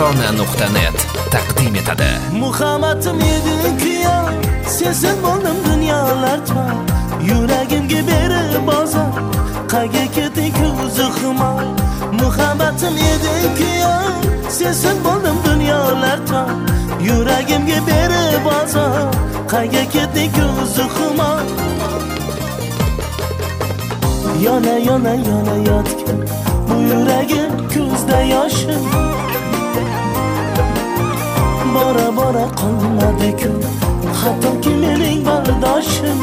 tarona.net taqdim etadi. Muhammadim edi ya, sensiz bo'ldim dunyolarcha. Yuragimga berib bozor, qayga ketding ko'zi xumor. Muhammadim edi ya, sensiz bo'ldim dunyolarcha. Yuragimga berib bozor, qayga ketding ko'zi xumor. Yana yana yana yotgan bu yuragim ko'zda yoshim. Bora bora qolmadi-ku hattoki mening bardoshim.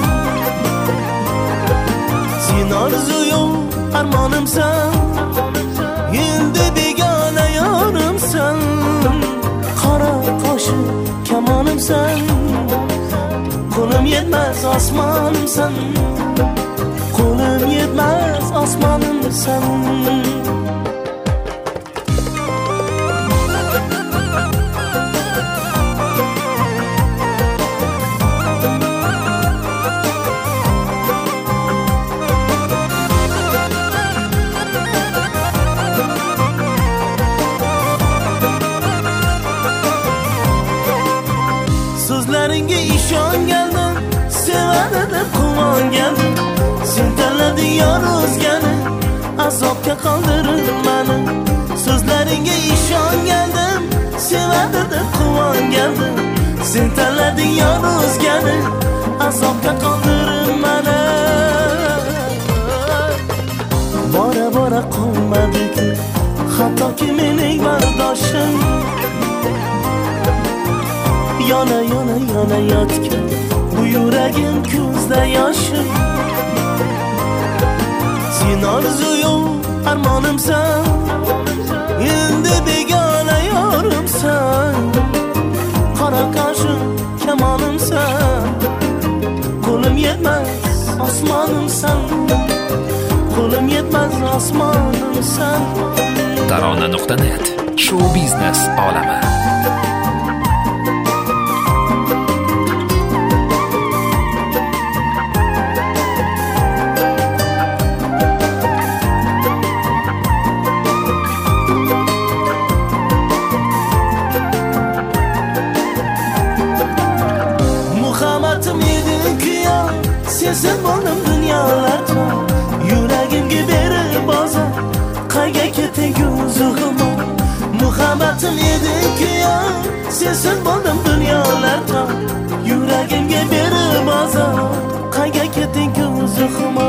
Sen orzuyum armonimsan, endi begona yorimsan. Qora qoshim kamonimsan, qo'lim yetmas osmonimsan. Qo'lim yetmas osmonimsan. So'zlaringga ishongandim, sevadi deb quvongandim. Sen tanlading yor o'zgani, azobga qoldirib meni. So'zlaringga ishongandim, sevadi deb quvongandim. Sen tanlading yor o'zgani, azobga qoldirib meni. Bora bora qolmadi-ku hattoki mening bardoshim. Yana yana yana yotgan bu yuragim ko'zda yoshim. Sen orzuyum armonimsan, endi begona yorimsan. Qora qoshim kamonimsan, qo'lim yetmas osmonimsan. Qo'lim yetmas osmonimsan. tarona.net show biznes olami. Muhammadim edi ya, sensiz bo'ldim dunyolarcha. Yuragimga berib bozor, qayga ketding ko'zi xumor. Muhammadim edi ya, sensiz bo'ldim dunyolarcha. Yuragimga berib bozor, qayga ketding ko'zi xumor.